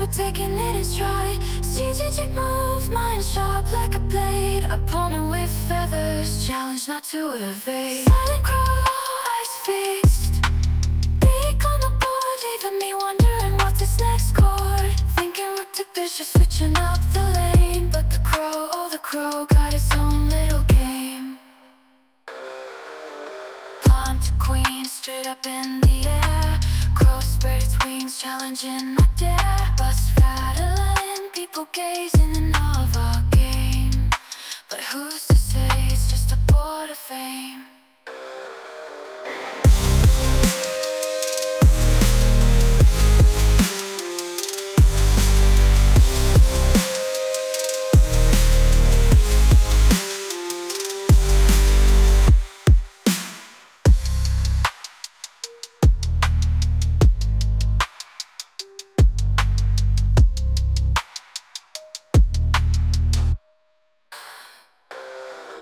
but taking it in stride. Strategic move, mind sharp like a blade. Opponent with feathers, challenge not to evade. Silent crow, eyes fixed, beak on the board, leaving me wondering what's his next chord. Thinking rook to bishop, switching up the lane. But the crow, oh the crow, got its own little game. Pawn to queen, straight up in the air. Crow spread its wings, challenging my dare. Bust rattling, people gazing in awe of our game. But who's to say it's just a board of fame?